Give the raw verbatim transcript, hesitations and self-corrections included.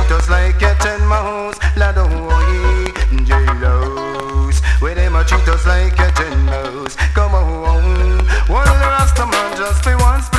treat us like a ten mouse. Lad oh, jailhouse. Where them a treat us like a ten mouse. Come on, one of the Rasta man just for once.